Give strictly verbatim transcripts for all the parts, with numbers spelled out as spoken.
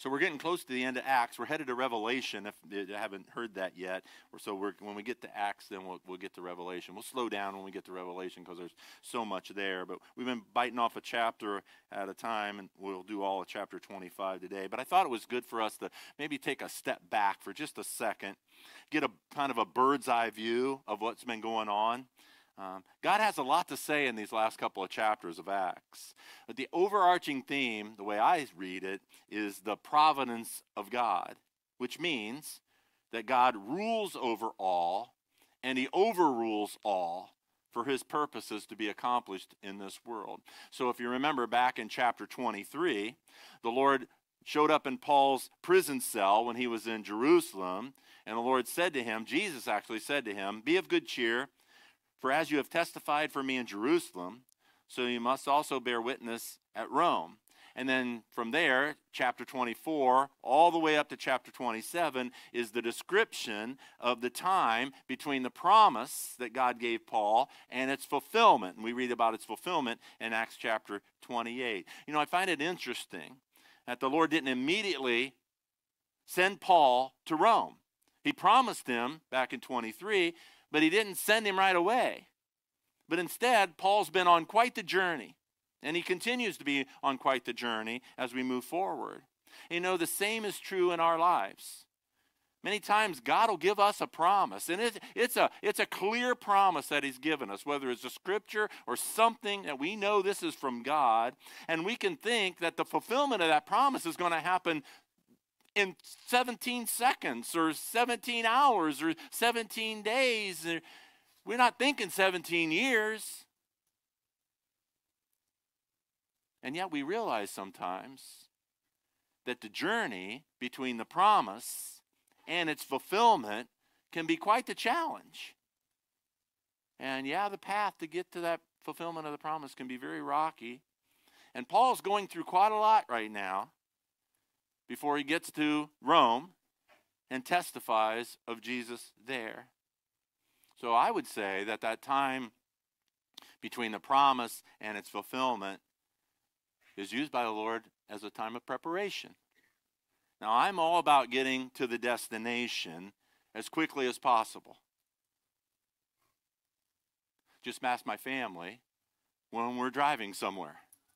So we're getting close to the end of Acts. We're headed to Revelation, if you haven't heard that yet. So we're, when we get to Acts, then we'll, we'll get to Revelation. We'll slow down when we get to Revelation because there's so much there. But we've been biting off a chapter at a time, and we'll do all of chapter twenty-five today. But I thought it was good for us to maybe take a step back for just a second, get a kind of a bird's eye view of what's been going on. Um, God has a lot to say in these last couple of chapters of Acts. But the overarching theme, the way I read it, is the providence of God, which means that God rules over all, and he overrules all for his purposes to be accomplished in this world. So if you remember back in chapter twenty-three, the Lord showed up in Paul's prison cell when he was in Jerusalem, and the Lord said to him, Jesus actually said to him, "Be of good cheer, for as you have testified for me in Jerusalem, so you must also bear witness at Rome." And then from there, chapter twenty-four, all the way up to chapter twenty-seven, is the description of the time between the promise that God gave Paul and its fulfillment. And we read about its fulfillment in Acts chapter twenty-eight. You know, I find it interesting that the Lord didn't immediately send Paul to Rome. He promised him back in twenty-three, but he didn't send him right away. But instead, Paul's been on quite the journey, and he continues to be on quite the journey as we move forward. You know, the same is true in our lives. Many times, God will give us a promise, and it, it's, a, it's a clear promise that he's given us, whether it's a scripture or something that we know this is from God, and we can think that the fulfillment of that promise is going to happen in seventeen seconds or seventeen hours or seventeen days. We're not thinking seventeen years. And yet we realize sometimes that the journey between the promise and its fulfillment can be quite the challenge. And yeah, the path to get to that fulfillment of the promise can be very rocky. And Paul's going through quite a lot right now before he gets to Rome and testifies of Jesus there. So I would say that that time between the promise and its fulfillment is used by the Lord as a time of preparation. Now, I'm all about getting to the destination as quickly as possible. Just ask my family when we're driving somewhere.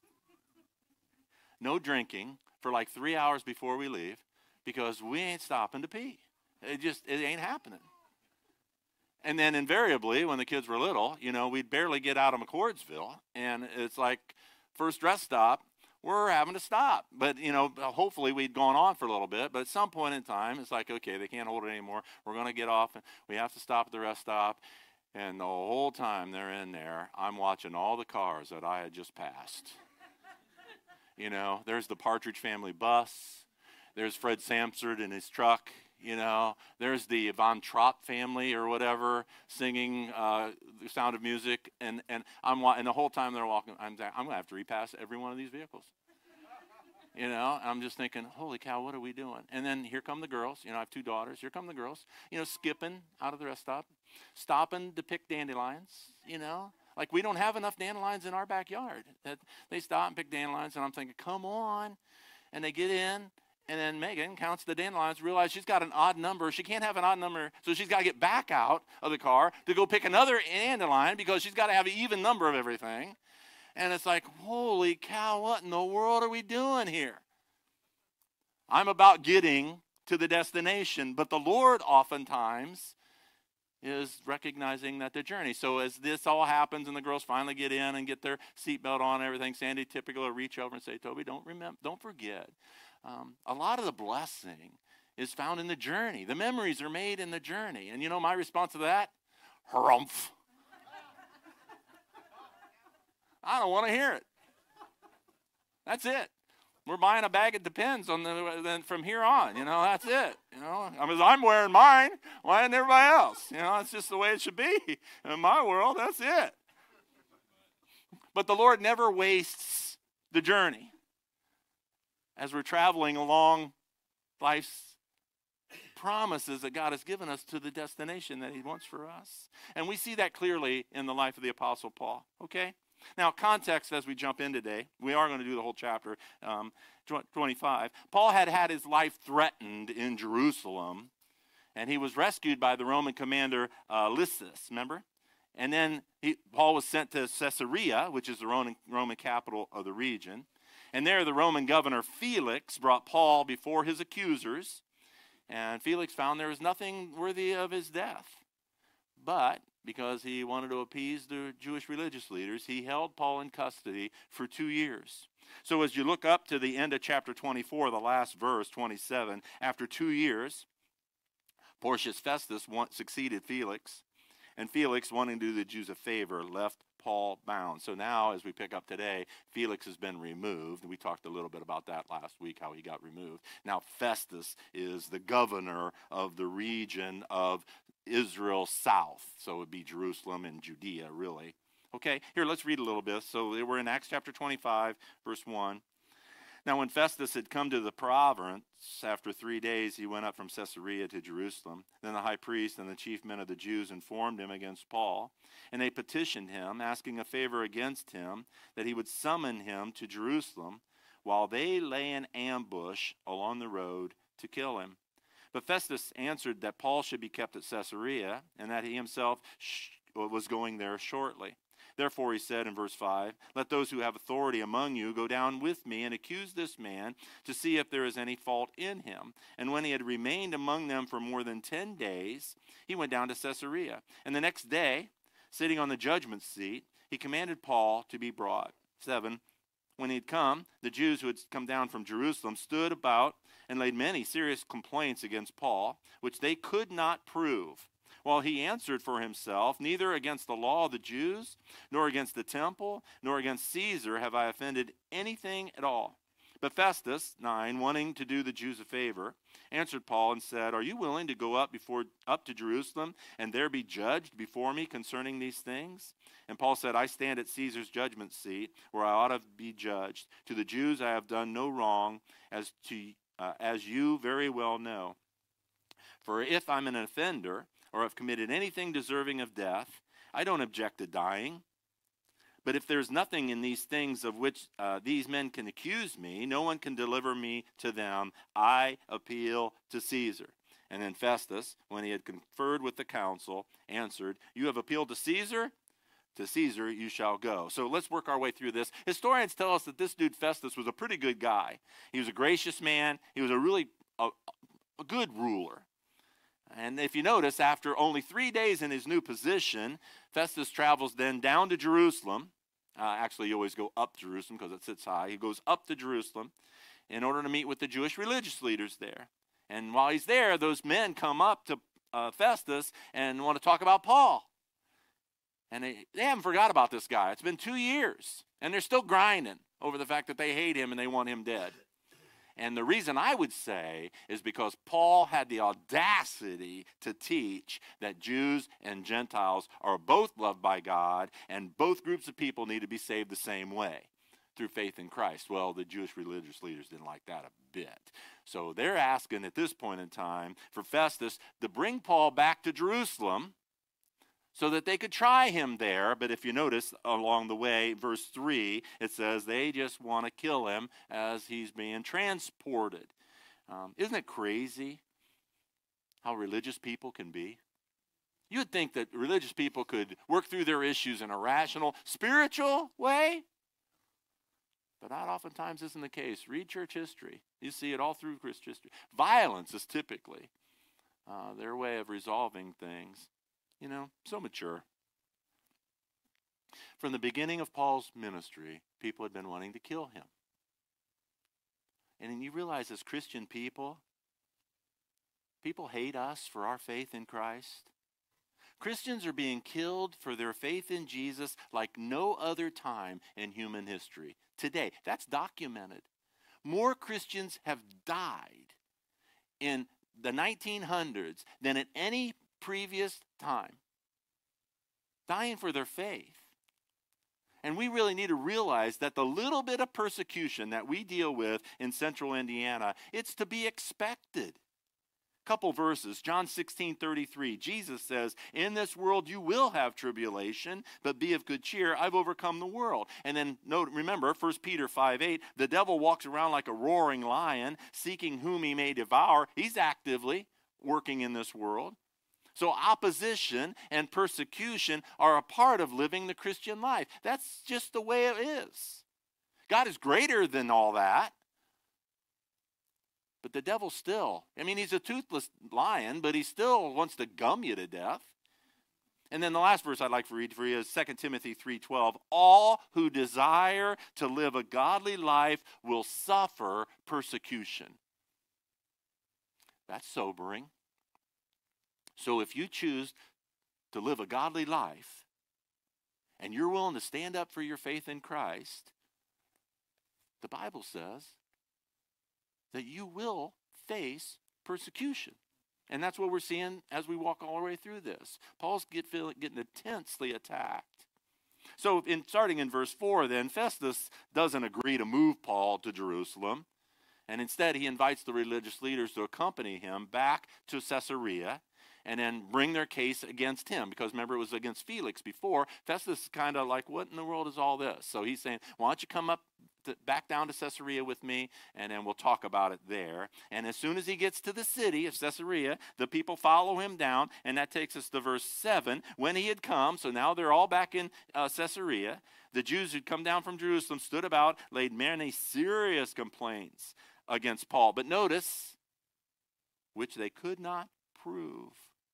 No drinking for like three hours before we leave, because we ain't stopping to pee. It just, it ain't happening. And then invariably, when the kids were little, you know, we'd barely get out of McCordsville, and it's like first rest stop, we're having to stop. But, you know, hopefully we'd gone on for a little bit, but at some point in time, it's like, okay, they can't hold it anymore. We're going to get off, and we have to stop at the rest stop. And the whole time they're in there, I'm watching all the cars that I had just passed. You know, there's the Partridge Family bus. There's Fred Samsard in his truck. You know, there's the Von Trapp family or whatever singing uh, The Sound of Music. And, and, I'm, and the whole time they're walking, I'm, I'm going to have to repass every one of these vehicles. You know, I'm just thinking, holy cow, what are we doing? And then here come the girls. You know, I have two daughters. Here come the girls, you know, skipping out of the rest stop, stopping to pick dandelions, you know. Like, we don't have enough dandelions in our backyard. That they stop and pick dandelions, and I'm thinking, come on. And they get in, and then Megan counts the dandelions, realizes she's got an odd number. She can't have an odd number, so she's got to get back out of the car to go pick another dandelion because she's got to have an even number of everything. And it's like, holy cow, what in the world are we doing here? I'm about getting to the destination, but the Lord oftentimes is recognizing that the journey. So as this all happens and the girls finally get in and get their seatbelt on and everything, Sandy typically will reach over and say, Toby, don't remember, don't forget. Um, a lot of the blessing is found in the journey. The memories are made in the journey. And you know my response to that? Harumph. I don't want to hear it. That's it. We're buying a bag of Depends on the then from here on. You know, that's it. You know, I mean, I'm wearing mine. Why isn't everybody else? You know, it's just the way it should be. In my world, that's it. But the Lord never wastes the journey. As we're traveling along life's promises that God has given us to the destination that he wants for us. And we see that clearly in the life of the Apostle Paul. Okay? Now, context as we jump in today, we are going to do the whole chapter, um, twenty-five. Paul had had his life threatened in Jerusalem, and he was rescued by the Roman commander uh, Lysias, remember? And then he, Paul was sent to Caesarea, which is the Roman, Roman capital of the region. And there the Roman governor Felix brought Paul before his accusers, and Felix found there was nothing worthy of his death. But because he wanted to appease the Jewish religious leaders, he held Paul in custody for two years. So as you look up to the end of chapter twenty-four, the last verse, twenty-seven, after two years, Porcius Festus want, succeeded Felix, and Felix, wanting to do the Jews a favor, left Paul bound. So now, as we pick up today, Felix has been removed. We talked a little bit about that last week, how he got removed. Now Festus is the governor of the region of Israel south. So it would be Jerusalem and Judea, really. Okay, here, let's read a little bit. So we're in Acts chapter twenty-five, verse one. Now when Festus had come to the province, after three days he went up from Caesarea to Jerusalem. Then the high priest and the chief men of the Jews informed him against Paul, and they petitioned him, asking a favor against him, that he would summon him to Jerusalem, while they lay in ambush along the road to kill him. But Festus answered that Paul should be kept at Caesarea, and that he himself sh- was going there shortly. Therefore, he said in verse five, let those who have authority among you go down with me and accuse this man to see if there is any fault in him. And when he had remained among them for more than ten days, he went down to Caesarea. And the next day, sitting on the judgment seat, he commanded Paul to be brought. seven, when he had come, the Jews who had come down from Jerusalem stood about and laid many serious complaints against Paul, which they could not prove. While he answered for himself, neither against the law of the Jews, nor against the temple, nor against Caesar have I offended anything at all. But Festus, nine, wanting to do the Jews a favor, answered Paul and said, are you willing to go up before up to Jerusalem and there be judged before me concerning these things? And Paul said, I stand at Caesar's judgment seat, where I ought to be judged. To the Jews I have done no wrong, as to uh, as you very well know. For if I'm an offender, or have committed anything deserving of death, I don't object to dying. But if there's nothing in these things of which uh, these men can accuse me, no one can deliver me to them. I appeal to Caesar. And then Festus, when he had conferred with the council, answered, you have appealed to Caesar? To Caesar you shall go. So let's work our way through this. Historians tell us that this dude Festus was a pretty good guy. He was a gracious man. He was a really a, a good ruler. And if you notice, after only three days in his new position, Festus travels then down to Jerusalem. Uh, actually, you always go up to Jerusalem because it sits high. He goes up to Jerusalem in order to meet with the Jewish religious leaders there. And while he's there, those men come up to uh, Festus and want to talk about Paul. And they, they haven't forgot about this guy. It's been two years, and they're still grinding over the fact that they hate him and they want him dead. And the reason I would say is because Paul had the audacity to teach that Jews and Gentiles are both loved by God, and both groups of people need to be saved the same way, through faith in Christ. Well, the Jewish religious leaders didn't like that a bit. So they're asking at this point in time for Festus to bring Paul back to Jerusalem so that they could try him there. But if you notice along the way, verse three, it says they just want to kill him as he's being transported. Um, isn't it crazy how religious people can be? You would think that religious people could work through their issues in a rational, spiritual way. But that oftentimes isn't the case. Read church history. You see it all through Christian history. Violence is typically uh, their way of resolving things. You know, so mature. From the beginning of Paul's ministry, people had been wanting to kill him. And then you realize as Christian people, people hate us for our faith in Christ. Christians are being killed for their faith in Jesus like no other time in human history. Today, that's documented. More Christians have died in the nineteen hundreds than at any previous time, dying for their faith. And we really need to realize that the little bit of persecution that we deal with in central Indiana, it's to be expected. Couple verses. John sixteen thirty-three. Jesus says, in this world you will have tribulation, but be of good cheer. I've overcome the world. And then note, remember, First Peter five eight. The devil walks around like a roaring lion, seeking whom he may devour. He's actively working in this world. So opposition and persecution are a part of living the Christian life. That's just the way it is. God is greater than all that. But the devil still, I mean, he's a toothless lion, but he still wants to gum you to death. And then the last verse I'd like to read for you is Second Timothy three twelve. All who desire to live a godly life will suffer persecution. That's sobering. So if you choose to live a godly life and you're willing to stand up for your faith in Christ, the Bible says that you will face persecution. And that's what we're seeing as we walk all the way through this. Paul's get, feeling, getting intensely attacked. So in starting in verse four then, Festus doesn't agree to move Paul to Jerusalem. And instead he invites the religious leaders to accompany him back to Caesarea and then bring their case against him. Because remember, it was against Felix before. Festus is kind of like, what in the world is all this? So he's saying, why don't you come up to, back down to Caesarea with me, and then we'll talk about it there. And as soon as he gets to the city of Caesarea, the people follow him down, and that takes us to verse seven. When he had come, so now they're all back in uh, Caesarea, the Jews who'd come down from Jerusalem stood about, laid many serious complaints against Paul. But notice, which they could not prove.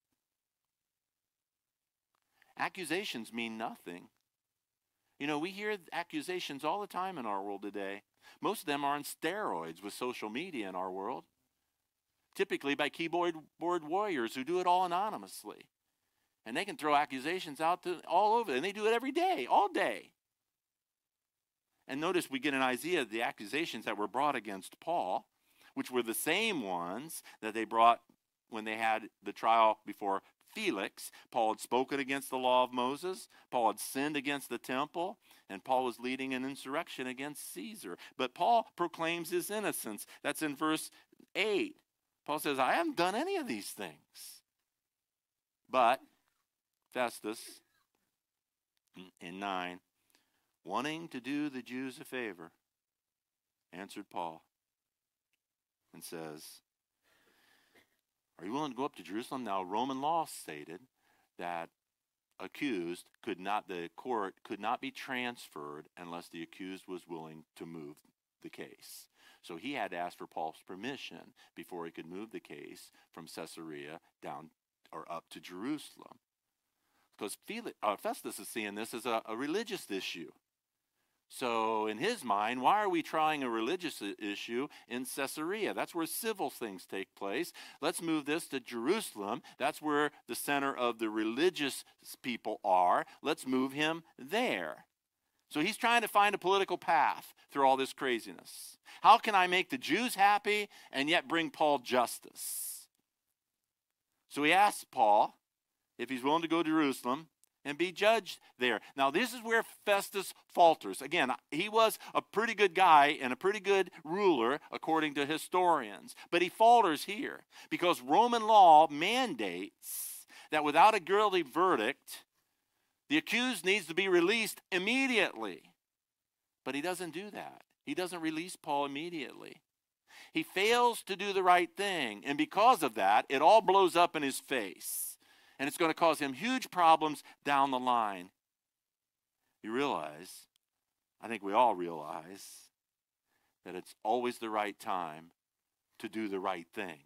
Accusations mean nothing. You know, we hear accusations all the time in our world today. Most of them are on steroids with social media in our world. Typically by keyboard board warriors who do it all anonymously. And they can throw accusations out to all over. And they do it every day, all day. And notice we get an idea of the accusations that were brought against Paul, which were the same ones that they brought when they had the trial before Felix. Paul had spoken against the law of Moses. Paul had sinned against the temple. And Paul was leading an insurrection against Caesar. But Paul proclaims his innocence. That's in verse eight. Paul says, I haven't done any of these things. But Festus, in nine, wanting to do the Jews a favor, answered Paul and says, are you willing to go up to Jerusalem? Now, Roman law stated that accused could not, the court could not be transferred unless the accused was willing to move the case. So he had to ask for Paul's permission before he could move the case from Caesarea down or up to Jerusalem. Because Felix, uh, Festus is seeing this as a, a religious issue. So in his mind, why are we trying a religious issue in Caesarea? That's where civil things take place. Let's move this to Jerusalem. That's where the center of the religious people are. Let's move him there. So he's trying to find a political path through all this craziness. How can I make the Jews happy and yet bring Paul justice? So he asks Paul if he's willing to go to Jerusalem and be judged there. Now, this is where Festus falters. Again, he was a pretty good guy and a pretty good ruler, according to historians. But he falters here because Roman law mandates that without a guilty verdict, the accused needs to be released immediately. But he doesn't do that. He doesn't release Paul immediately. He fails to do the right thing. And because of that, it all blows up in his face. And it's going to cause him huge problems down the line. You realize, I think we all realize, that it's always the right time to do the right thing.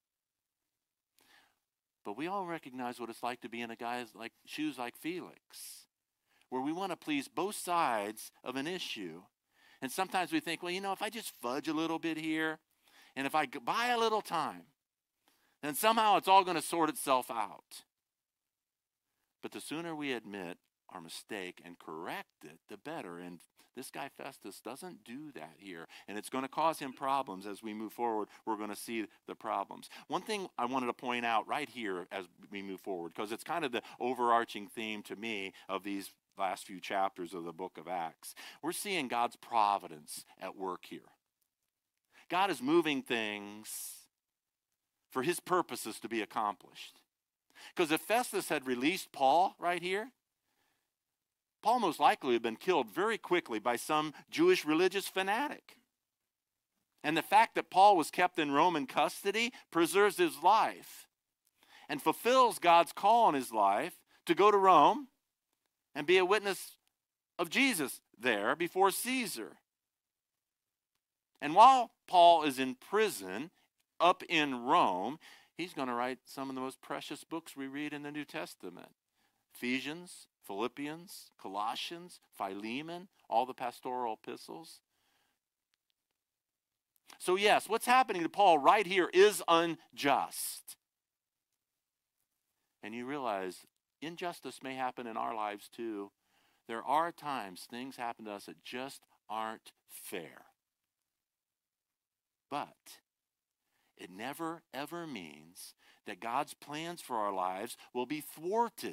But we all recognize what it's like to be in a guy's like shoes like Felix, where we want to please both sides of an issue. And sometimes we think, well, you know, if I just fudge a little bit here, and if I buy a little time, then somehow it's all going to sort itself out. But the sooner we admit our mistake and correct it, the better. And this guy Festus doesn't do that here. And it's going to cause him problems as we move forward. We're going to see the problems. One thing I wanted to point out right here as we move forward, because it's kind of the overarching theme to me of these last few chapters of the book of Acts. We're seeing God's providence at work here. God is moving things for his purposes to be accomplished. Because if Festus had released Paul right here, Paul most likely would have been killed very quickly by some Jewish religious fanatic. And the fact that Paul was kept in Roman custody preserves his life and fulfills God's call on his life to go to Rome and be a witness of Jesus there before Caesar. And while Paul is in prison up in Rome, he's going to write some of the most precious books we read in the New Testament. Ephesians, Philippians, Colossians, Philemon, all the pastoral epistles. So yes, what's happening to Paul right here is unjust. And you realize injustice may happen in our lives too. There are times things happen to us that just aren't fair. But it never, ever means that God's plans for our lives will be thwarted.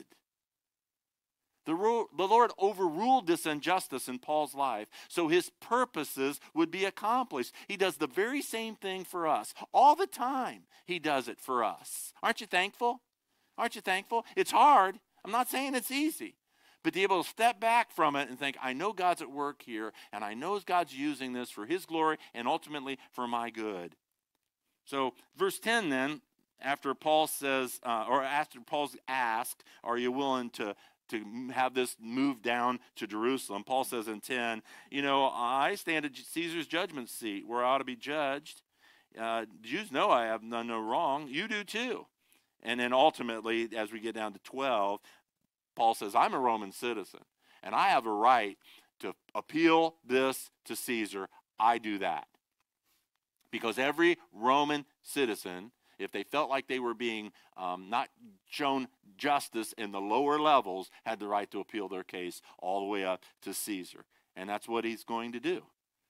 The, ro- the Lord overruled this injustice in Paul's life so his purposes would be accomplished. He does the very same thing for us. All the time he does it for us. Aren't you thankful? Aren't you thankful? It's hard. I'm not saying it's easy. But to be able to step back from it and think, I know God's at work here, and I know God's using this for his glory and ultimately for my good. So verse ten then, after Paul says, uh, or after Paul's asked, are you willing to to have this moved down to Jerusalem? Paul says in ten, you know, I stand at Caesar's judgment seat where I ought to be judged. Uh, Jews know I have done no wrong. You do too. And then ultimately, as we get down to twelve, Paul says, I'm a Roman citizen, and I have a right to appeal this to Caesar. I do that. Because every Roman citizen, if they felt like they were being um, not shown justice in the lower levels, had the right to appeal their case all the way up to Caesar. And that's what he's going to do.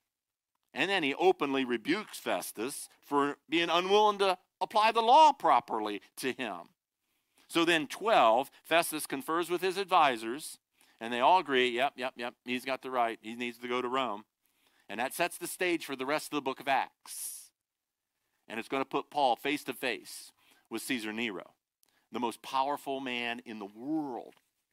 And then he openly rebukes Festus for being unwilling to apply the law properly to him. So then twelve, Festus confers with his advisors, and they all agree, yep, yep, yep, he's got the right. He needs to go to Rome. And that sets the stage for the rest of the book of Acts. And it's going to put Paul face to face with Caesar Nero, the most powerful man in the world.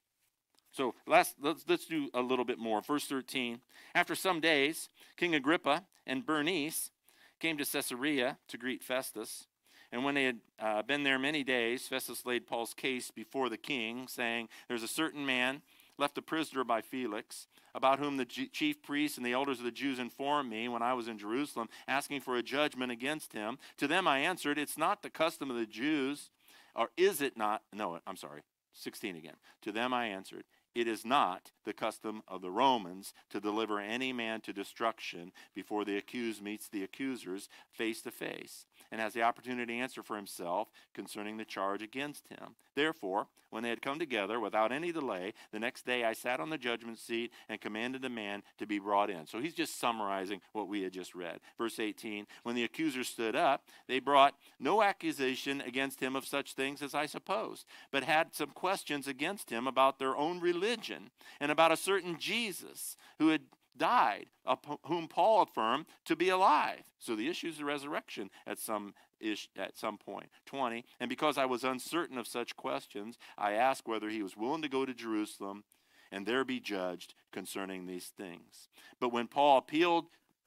So let's, let's, let's do a little bit more. Verse thirteen, after some days, King Agrippa and Bernice came to Caesarea to greet Festus. And when they had uh, been there many days, Festus laid Paul's case before the king, saying, there's a certain man left a prisoner by Felix, about whom the G- chief priests and the elders of the Jews informed me when I was in Jerusalem, asking for a judgment against him. To them I answered, it's not the custom of the Jews, or is it not? No, I'm sorry, sixteen again. To them I answered, it is not the custom of the Romans to deliver any man to destruction before the accused meets the accusers face to face and has the opportunity to answer for himself concerning the charge against him. Therefore, when they had come together without any delay, the next day I sat on the judgment seat and commanded the man to be brought in. So he's just summarizing what we had just read. Verse eighteen, when the accusers stood up, they brought no accusation against him of such things as I supposed, but had some questions against him about their own religion and about a certain Jesus who had died, whom Paul affirmed to be alive. So the issue is the resurrection at some ish, at some point. twenty, and because I was uncertain of such questions, I asked whether he was willing to go to Jerusalem and there be judged concerning these things. But when Paul appealed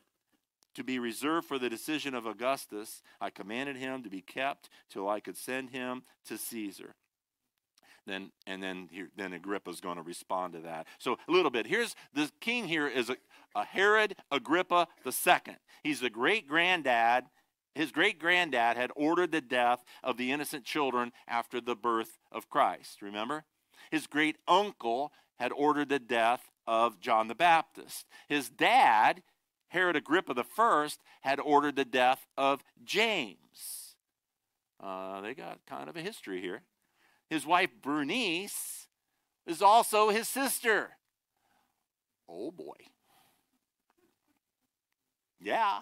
to be reserved for the decision of Augustus, I commanded him to be kept till I could send him to Caesar. Then and then here, then Agrippa's going to respond to that. So a little bit. Here's the king. Here is a, a Herod Agrippa the second. He's the great granddad. His great granddad had ordered the death of the innocent children after the birth of Christ. Remember, his great uncle had ordered the death of John the Baptist. His dad, Herod Agrippa the first, had ordered the death of James. Uh, they got kind of a history here. His wife, Bernice, is also his sister. Oh, boy. Yeah.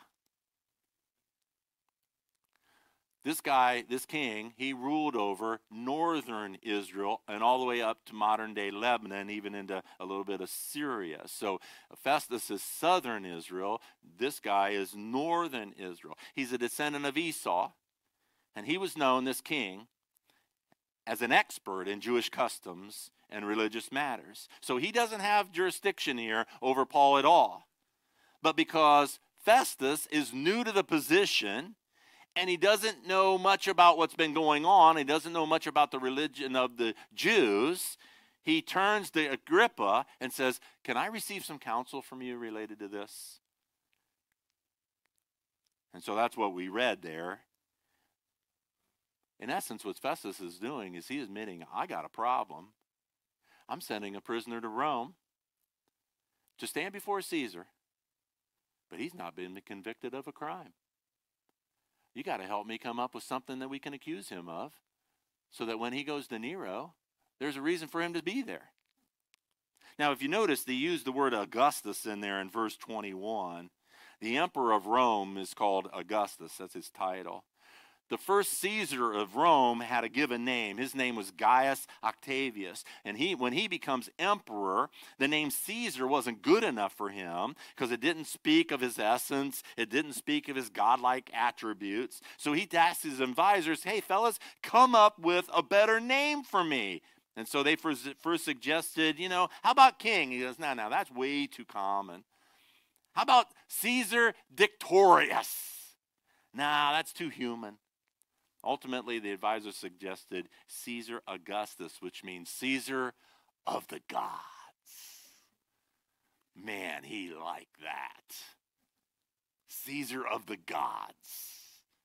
This guy, this king, he ruled over northern Israel and all the way up to modern-day Lebanon, even into a little bit of Syria. So Festus is southern Israel. This guy is northern Israel. He's a descendant of Esau. And he was known, this king, as an expert in Jewish customs and religious matters. So he doesn't have jurisdiction here over Paul at all. But because Festus is new to the position, and he doesn't know much about what's been going on, he doesn't know much about the religion of the Jews, he turns to Agrippa and says, can I receive some counsel from you related to this? And so that's what we read there. In essence, what Festus is doing is he is admitting, I got a problem. I'm sending a prisoner to Rome to stand before Caesar, but he's not been convicted of a crime. You got to help me come up with something that we can accuse him of so that when he goes to Nero, there's a reason for him to be there. Now, if you notice, they use the word Augustus in there in verse twenty-one. The emperor of Rome is called Augustus. That's his title. The first Caesar of Rome had a given name. His name was Gaius Octavius. And he, when he becomes emperor, the name Caesar wasn't good enough for him because it didn't speak of his essence. It didn't speak of his godlike attributes. So he asked his advisors, hey, fellas, come up with a better name for me. And so they first, first suggested, you know, how about king? He goes, no, no, that's way too common. How about Caesar Dictorious? Nah, that's too human. Ultimately, the advisor suggested Caesar Augustus, which means Caesar of the gods. Man, he liked that. Caesar of the gods.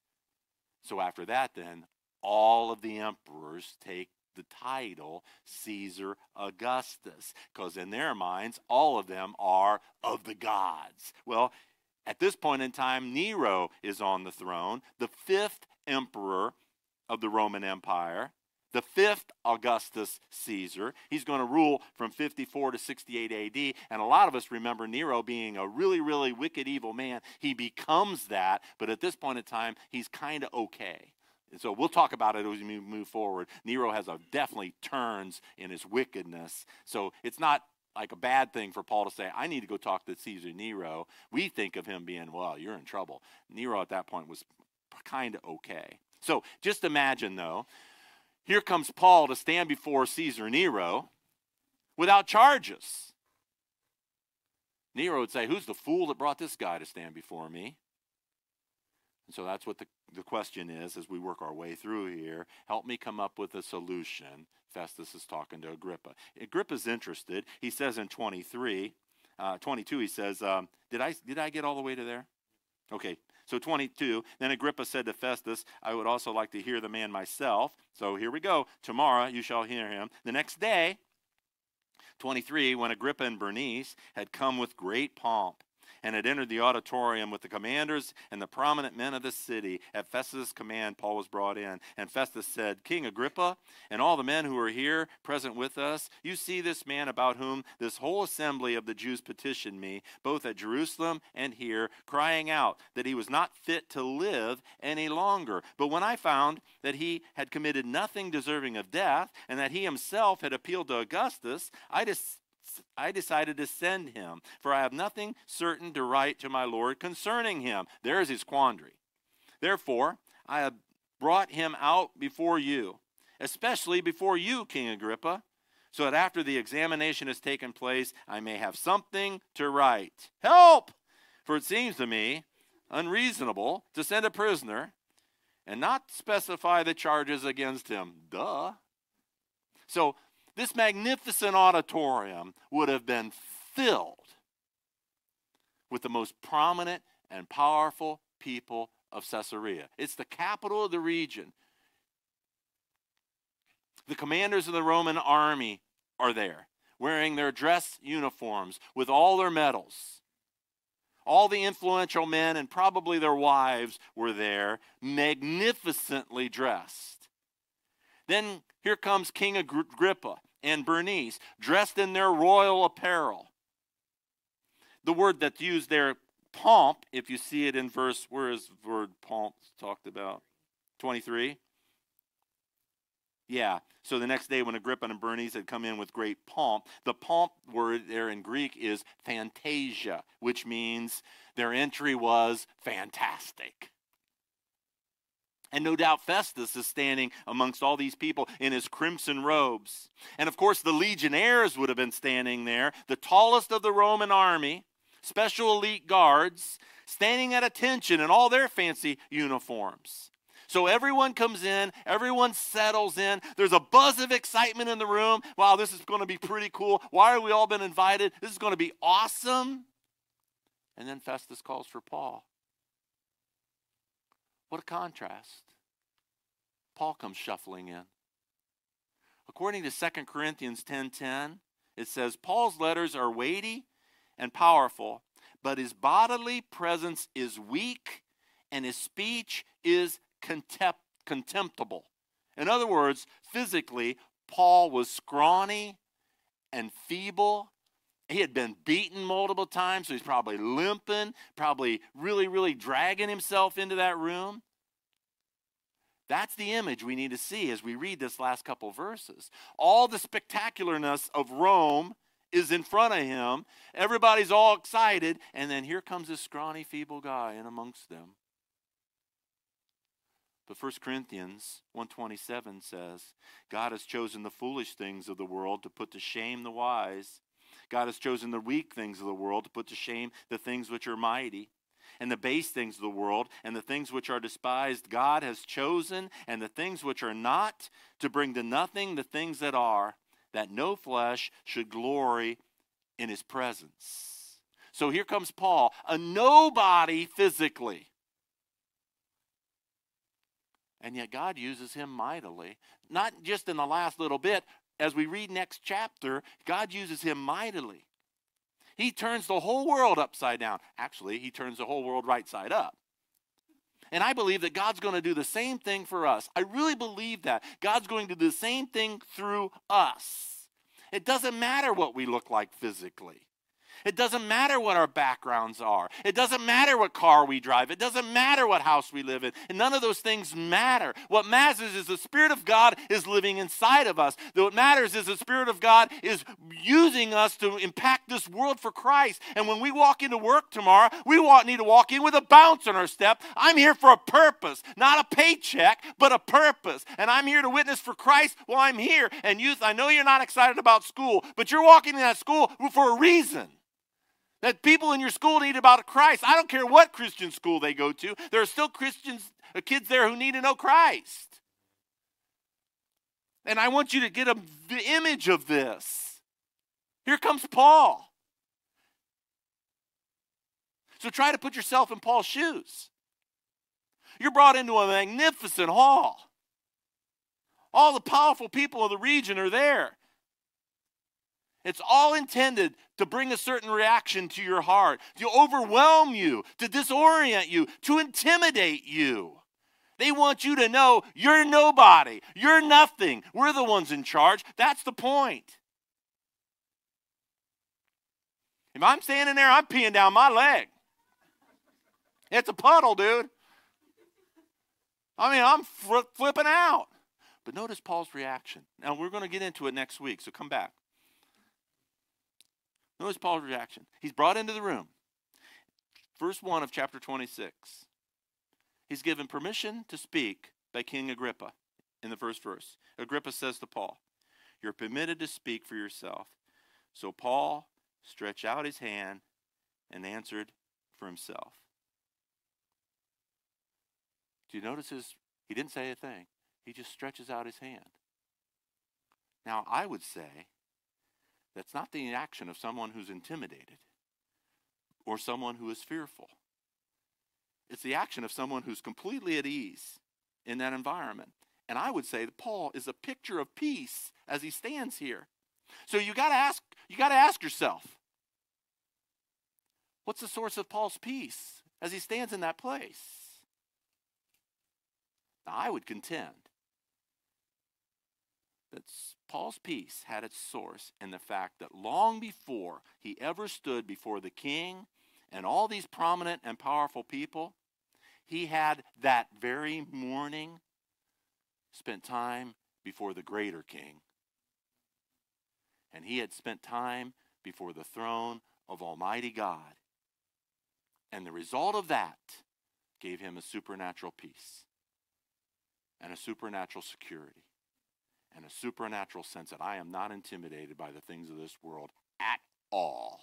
So after that, then, all of the emperors take the title Caesar Augustus, because in their minds, all of them are of the gods. Well, at this point in time, Nero is on the throne, the fifth emperor of the Roman Empire, the fifth Augustus Caesar. He's going to rule from fifty-four to sixty-eight A D, and a lot of us remember Nero being a really, really wicked, evil man. He becomes that, but at this point in time, he's kind of okay. And so we'll talk about it as we move forward. Nero has a definitely turns in his wickedness, so it's not like a bad thing for Paul to say, I need to go talk to Caesar Nero. We think of him being, well, you're in trouble. Nero at that point was kind of okay. So just imagine, though, here comes Paul to stand before Caesar Nero without charges. Nero would say, who's the fool that brought this guy to stand before me? And so that's what the, the question is as we work our way through here. Help me come up with a solution. Festus is talking to Agrippa. Agrippa's interested. He says in twenty-three, uh, twenty-two, he says, um, did I, did I get all the way to there? Okay. So twenty-two, then Agrippa said to Festus, I would also like to hear the man myself. So here we go. Tomorrow you shall hear him. The next day, twenty-three, when Agrippa and Bernice had come with great pomp and had entered the auditorium with the commanders and the prominent men of the city, at Festus' command Paul was brought in. And Festus said, King Agrippa, and all the men who are here present with us, you see this man about whom this whole assembly of the Jews petitioned me, both at Jerusalem and here, crying out that he was not fit to live any longer. But when I found that he had committed nothing deserving of death, and that he himself had appealed to Augustus, I just I decided to send him, for I have nothing certain to write to my Lord concerning him. There's his quandary. Therefore, I have brought him out before you, especially before you, King Agrippa, so that after the examination has taken place, I may have something to write. Help! For it seems to me unreasonable to send a prisoner and not specify the charges against him. Duh. So, this magnificent auditorium would have been filled with the most prominent and powerful people of Caesarea. It's the capital of the region. The commanders of the Roman army are there, wearing their dress uniforms with all their medals. All the influential men and probably their wives were there, magnificently dressed. Then here comes King Agrippa and Bernice, dressed in their royal apparel. The word that's used there, pomp, if you see it in verse, where is the word pomp talked about? twenty-three? Yeah, so the next day when Agrippa and Bernice had come in with great pomp, the pomp word there in Greek is fantasia, which means their entry was fantastic. And no doubt Festus is standing amongst all these people in his crimson robes. And of course the legionnaires would have been standing there, the tallest of the Roman army, special elite guards, standing at attention in all their fancy uniforms. So everyone comes in, everyone settles in. There's a buzz of excitement in the room. Wow, this is going to be pretty cool. Why are we all been invited? This is going to be awesome. And then Festus calls for Paul. What a contrast. Paul comes shuffling in. According to Second Corinthians ten ten, it says, Paul's letters are weighty and powerful, but his bodily presence is weak and his speech is contempt- contemptible. In other words, physically, Paul was scrawny and feeble. He had been beaten multiple times, so he's probably limping, probably really, really dragging himself into that room. That's the image we need to see as we read this last couple verses. All the spectacularness of Rome is in front of him. Everybody's all excited, and then here comes this scrawny, feeble guy in amongst them. But First Corinthians one twenty-seven says, God has chosen the foolish things of the world to put to shame the wise. God has chosen the weak things of the world to put to shame the things which are mighty. And the base things of the world and the things which are despised, God has chosen, and the things which are not, to bring to nothing the things that are, that no flesh should glory in his presence. So here comes Paul, a nobody physically. And yet God uses him mightily. Not just in the last little bit. As we read next chapter, God uses him mightily. He turns the whole world upside down. Actually, he turns the whole world right side up. And I believe that God's going to do the same thing for us. I really believe that. God's going to do the same thing through us. It doesn't matter what we look like physically. It doesn't matter what our backgrounds are. It doesn't matter what car we drive. It doesn't matter what house we live in. And none of those things matter. What matters is the Spirit of God is living inside of us. What matters is the Spirit of God is using us to impact this world for Christ. And when we walk into work tomorrow, we walk, need to walk in with a bounce on our step. I'm here for a purpose, not a paycheck, but a purpose. And I'm here to witness for Christ while I'm here. And youth, I know you're not excited about school, but you're walking in that school for a reason. That people in your school need about Christ. I don't care what Christian school they go to. There are still Christians, uh, kids there who need to know Christ. And I want you to get a, the image of this. Here comes Paul. So try to put yourself in Paul's shoes. You're brought into a magnificent hall. All the powerful people of the region are there. It's all intended to bring a certain reaction to your heart, to overwhelm you, to disorient you, to intimidate you. They want you to know you're nobody, you're nothing. We're the ones in charge. That's the point. If I'm standing there, I'm peeing down my leg. It's a puddle, dude. I mean, I'm fl- flipping out. But notice Paul's reaction. Now, we're going to get into it next week, so come back. Notice Paul's reaction. He's brought into the room. Verse one of chapter twenty-six. He's given permission to speak by King Agrippa in the first verse. Agrippa says to Paul, you're permitted to speak for yourself. So Paul stretched out his hand and answered for himself. Do you notice his, he didn't say a thing. He just stretches out his hand. Now, I would say that's not the action of someone who's intimidated or someone who is fearful. It's the action of someone who's completely at ease in that environment. And I would say that Paul is a picture of peace as he stands here. So you got to ask, you got to ask yourself, what's the source of Paul's peace as he stands in that place? Now, I would contend that Paul's peace had its source in the fact that long before he ever stood before the king and all these prominent and powerful people, he had that very morning spent time before the greater king. And he had spent time before the throne of Almighty God. And the result of that gave him a supernatural peace. and a supernatural security and a supernatural sense that I am not intimidated by the things of this world at all.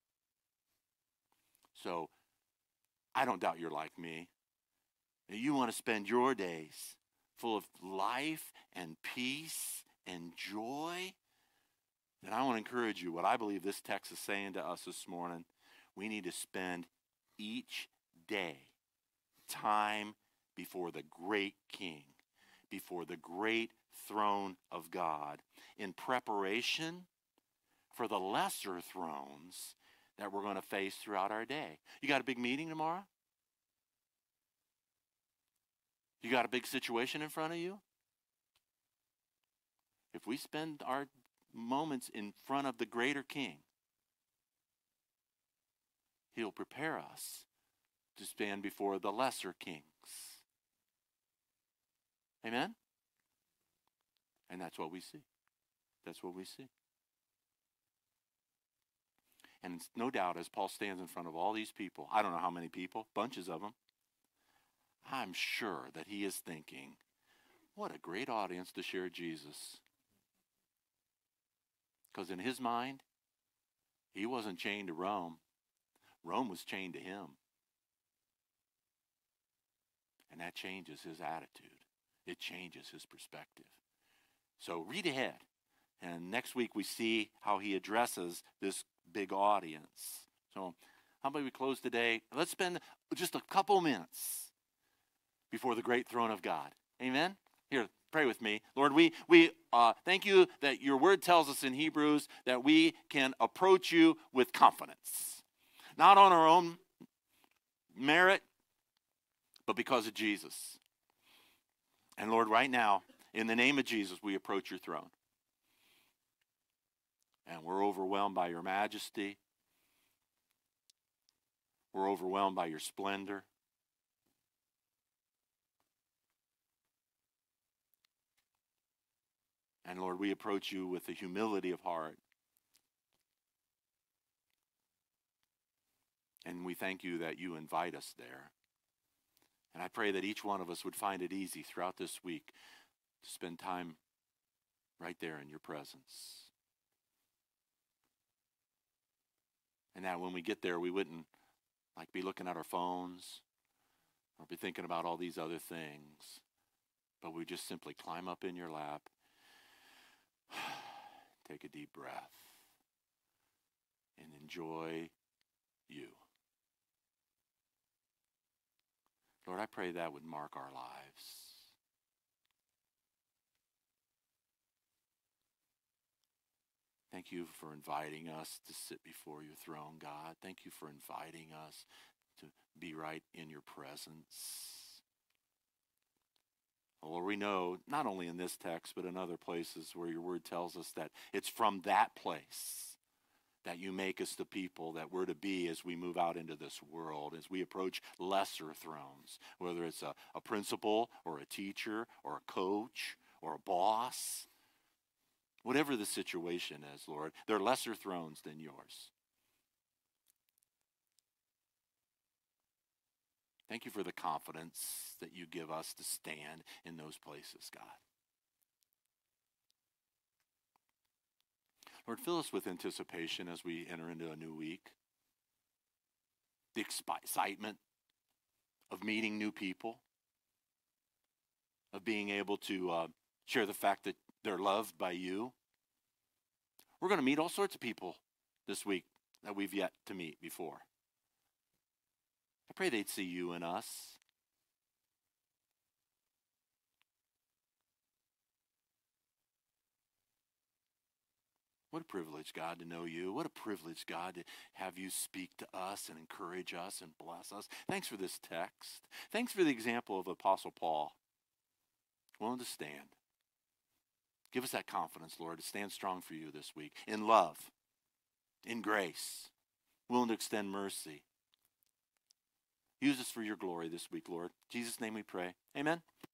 So I don't doubt you're like me. You want to spend your days full of life and peace and joy. Then I want to encourage you, what I believe this text is saying to us this morning, we need to spend each day time before the great King, before the great throne of God, in preparation for the lesser thrones that we're going to face throughout our day. You got a big meeting tomorrow? You got a big situation in front of you? If we spend our moments in front of the greater King, he'll prepare us to stand before the lesser kings. Amen? And that's what we see. That's what we see. And it's no doubt, as Paul stands in front of all these people, I don't know how many people, bunches of them, I'm sure that he is thinking, what a great audience to share Jesus. Because in his mind, he wasn't chained to Rome. Rome was chained to him. And that changes his attitude. It changes his perspective. So read ahead. And next week we see how he addresses this big audience. So how about we close today? Let's spend just a couple minutes before the great throne of God. Amen? Here, pray with me. Lord, we, we uh, thank you that your word tells us in Hebrews that we can approach you with confidence. Not on our own merit, but because of Jesus. And Lord, right now, in the name of Jesus, we approach your throne. And we're overwhelmed by your majesty. We're overwhelmed by your splendor. And Lord, we approach you with a humility of heart. And we thank you that you invite us there. And I pray that each one of us would find it easy throughout this week to spend time right there in your presence. And that when we get there, we wouldn't like be looking at our phones or be thinking about all these other things, but we just simply climb up in your lap, take a deep breath, and enjoy you. Lord, I pray that would mark our lives. Thank you for inviting us to sit before your throne, God. Thank you for inviting us to be right in your presence. Lord, we know, not only in this text, but in other places where your word tells us that it's from that place that you make us the people that we're to be as we move out into this world, as we approach lesser thrones, whether it's a, a principal or a teacher or a coach or a boss. Whatever the situation is, Lord, they're lesser thrones than yours. Thank you for the confidence that you give us to stand in those places, God. Lord, fill us with anticipation as we enter into a new week. The excitement of meeting new people, of being able to uh, share the fact that they're loved by you. We're going to meet all sorts of people this week that we've yet to meet before. I pray they'd see you in us. What a privilege, God, to know you. What a privilege, God, to have you speak to us and encourage us and bless us. Thanks for this text. Thanks for the example of Apostle Paul. Willing to stand. Give us that confidence, Lord, to stand strong for you this week in love, in grace, willing to extend mercy. Use us for your glory this week, Lord. In Jesus' name we pray. Amen.